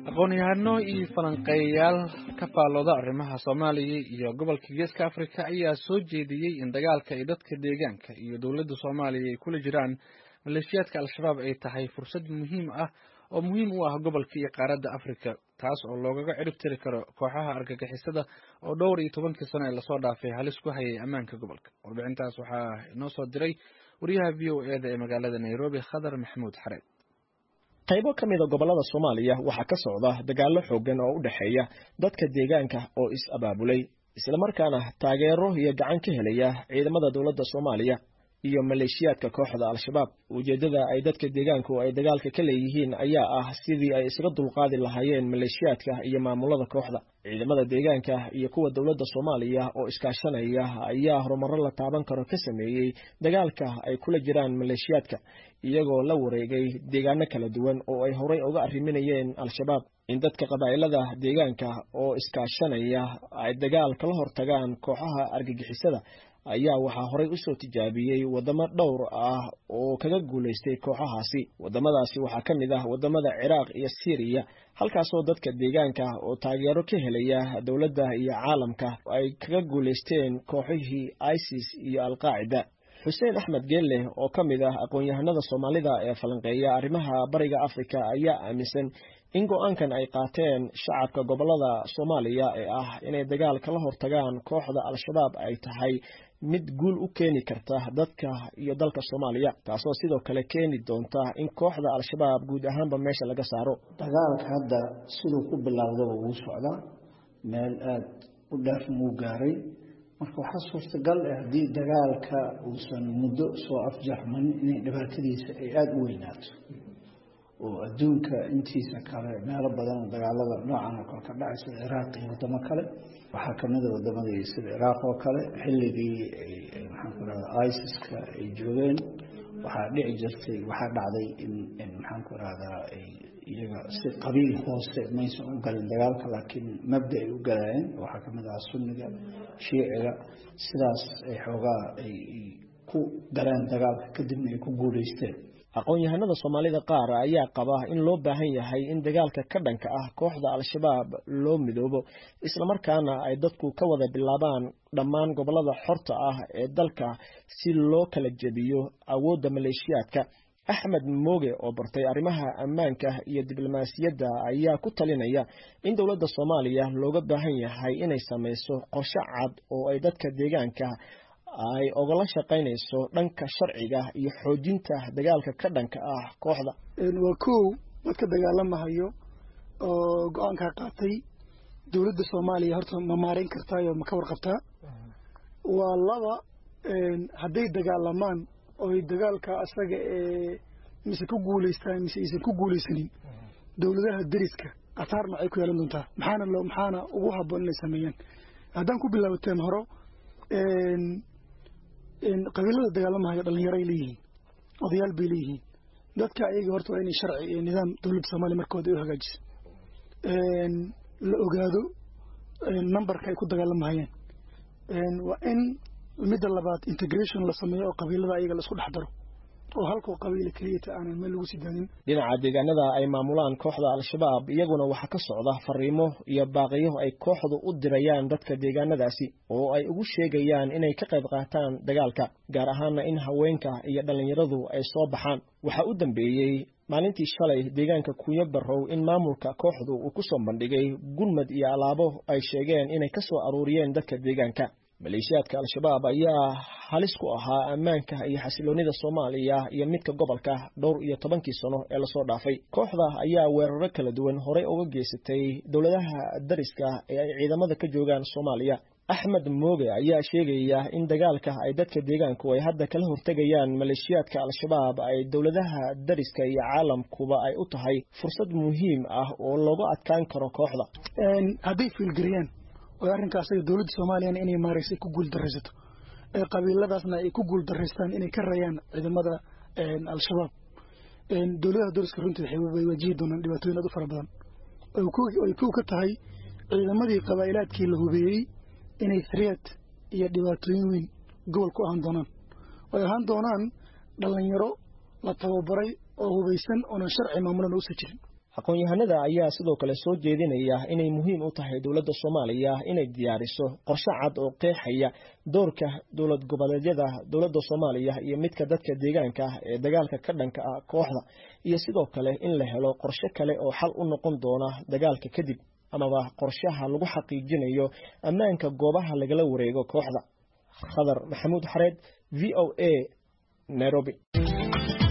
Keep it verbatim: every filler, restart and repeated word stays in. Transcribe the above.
aqoon-yahano iyo falanqeeyayaal ka faallooda arrimaha Soomaaliya iyo gobolka Geeska Afrika ayaa soo jeediyay in dagaalka ay dadka deegaanka iyo dawladda Soomaaliya ay kula jiraan maleeshiyadka Al-Shabaab ay tahay fursad muhiim ah oo muhiim u ah gobolka iyo qaaradda Afrika, taas oo loogaga cirib tiri karo kooxaha argagixisada oo dhowr iyo tobankii sano ee lasoo dhaafay halis ku hayay ammaanka gobolka. Warbixintaas waxaa inoo soo diray wariyaha V O A da ee magaalada Nairobi, Khadar Maxamuud Xareed. qaybo ka mid ah gobolada Soomaaliya waxa ka socda dagaallo xooggan oo u dhaxeeya dadka deegaanka oo is abaabulay isla markaana taageero iyo gacan ka helaya ciidamada dawladda Soomaaliya iyo maleeshiyadka kooxda Al-Shabaab. Ujeedada ay dadka deegaanku ay dagaalka ka leeyihiin ayaa ah sidii ay isaga dulqaadi lahaayeen maleeshiyadka iyo maamulada kooxda. Ciidamada deegaanka iyo kuwa dawladda Soomaaliya oo iskaashanaya ayaa horumar la taaban karo ka sameeyay dagaalka ay kula jiraan maleeshiyadka, iyagoo la wareegay deegaano kala duwan oo ay horay uga arriminayeen Al-Shabaab. In dadka qabaa'ilada deegaanka oo iskaashanaya ay dagaal kala hortagaan kooxaha argagixisada ayaa waxaa horay u soo tijaabiyey wadamo dhowr ah oo kaga guuleystay kooxahaasi. Wadamadaasi waxaa ka mid ah wadamada Ciraaq iyo Syria, halkaasoo dadka deegaanka oo taageero ka helaya dawladda iyo caalamka ay kaga guuleysteen kooxihii ISIS iyo Al-Qaacida. Xuseen Axmed Geelle oo ka mid ah aqoon-yahanada Soomaalida ee falanqeeya arrimaha bariga Afrika ayaa aaminsan in go'aankan ay qaateen shacabka gobolada Soomaaliya ee ah inay dagaal kala hortagaan kooxda Al-Shabaab ay tahay mid guul u keeni karta dadka iyo dalka Soomaaliya, taasoo sidoo kale keeni doonta in kooxda Al-Shabaab guud ahaanba meesha laga saaro. Dagaalka hadda sidoo ku bilowday uu socdaa meel aad u dhaaf muu gaaray, marka waxaa suurtagal ah haddii dagaalka uusan muddo soo afjarman inay dhibaatadiisa ay aada u weynaato oo adduunka intiisa kale meelo badan dagaalada noocan oo kale ka dhacay sida Ciraaq iyo wadamo kale waxaa ka mid ah wadamadii sida Ciraaq oo kale xilligii maxaan ku raahdaa ISIS-ka ay joogeen waxaa dhici jirtay waxaa dhacday in maxaan ku raahdaa iyaga si qabiil hoose maysan u galin dagaalka, laakiin mabda ay u galayeen waxaa ka mid ah sunniga shiiciga, sidaas ay xoogaa ay ku galeen dagaalka kadibna ay ku guuleysteen. aqoon-yahanada Soomaalida qaar ayaa qaba in loo baahan yahay in dagaalka ka dhanka ah kooxda Al-Shabaab loo midoobo isla markaana ay dadku ka wada bilaabaan dhammaan gobolada xorta ah ee dalka si loo kala jebiyo awoodda maleeshiyadka. Axmed Mooge oo bartay arrimaha ammaanka iyo diblomaasiyadda ayaa ku talinaya in dawladda Soomaaliya looga baahan yahay inay sameyso qorshe cad oo ay dadka deegaanka ay ogala shaqaynayso dhanka sharciga iyo xoojinta dagaalka ka dhanka ah kooxda. waa kow dadka dagaalamahayo oo go'aanka qaatay dawladda Soomaaliya horta ma maareyn kartaa iyo ma ka warqabtaa. waa laba hadday dagaalamaan oo dagaalka asaga ee mise ku guuleystaan mise aysan ku guuleysanin dawladaha dariska qatar ma ay ku yeelan doontaa maxaana loo maxaana ugu habboon inay sameeyaan. haddaan ku bilaabateen horo een in qabiilada dagaalamaha dhalinyaro ay leeyihiin odayaal bay leeyihiin dadka ayaga horta waa inay sharci iyo nidaam dawladda Soomaaliya markooda u hagaajiso een la ogaado numberka ay ku dagaalamahayeen een waa in midda labaad integration la sameeyo oo qabiilada ayaga la isku dhex daro oo halka qabiil kaliya aan meel lagu sidaanin. dhinaca deegaanada ay maamulaan kooxda Al-Shabaab iyaguna waxa ka socda fariimo iyo baaqiyo ay kooxdu u dirayaan dadka deegaanadaasi oo ay ugu sheegayaan inay ka qayb qaataan dagaalka, gaar ahaan in haweenka iyo dhalinyaradu ay soo baxaan. waxa u dambeeyay maalintii shalay deegaanka Kuuya Barrow in maamulka kooxdu uu ku soo bandhigay gurmad iyo alaabo ay sheegeen inay ka soo aruuriyeen dadka deegaanka. maleeshiyadka Al-Shabaab ayaa halis ku ahaa ammaanka iyo xasiloonida Soomaaliya iyo midka gobolka dhowr iyo tobankii sano ee la soo dhaafay. kooxda ayaa weeraro kala duwan horay uga geysatay dawladaha dariska ee ay ciidamada ka joogaan Soomaaliya. Axmed Mooge ayaa sheegaya in dagaalka ay dadka deegaanku ay hadda kala hortagayaan maleeshiyadka Al-Shabaab ay dawladaha dariska iyo caalamkuba ay u tahay fursad muhiim ah oo looga adkaan karo kooxda. een hadday fiilgariyaan oo arrinkaas ay dawladda Soomaaliya inay maareysay ku guul dareysato ee qabiiladaasna ay ku guul dareystaan inay ka rayaan ciidamada een Al-Shabaab. een dawladda dariska runtii waxay wajihi doonaan dhibaatooyin aad u fara badan oo ku ay ku ka tahay ciidamadii qabiilaadkii la hubeeyay inay threat iyo dhibaatooyin weyn gobol ku ahaan doonaan oo ahaan doonaan dhalinyaro la tababaray oo hubeysan oo sharci maamulan u soo jirin. aqoon-yahanada ayaa sidoo kale soo jeedinaya inay muhiim u tahay dowladda Soomaaliya inay diyaariso qorshe cad oo qeexaya doorka dowlad goboleedyada dowladda Soomaaliya iyo midka dadka deegaanka ee dagaalka ka dhanka ah kooxda iyo sidoo kale in la helo qorshe kale oo xal u noqon doona dagaalka kadib amaba qorshaha lagu xaqiijinayo ammaanka goobaha lagala wareego kooxda. Khadar Maxamuud Xareed, V O A, Nairobi.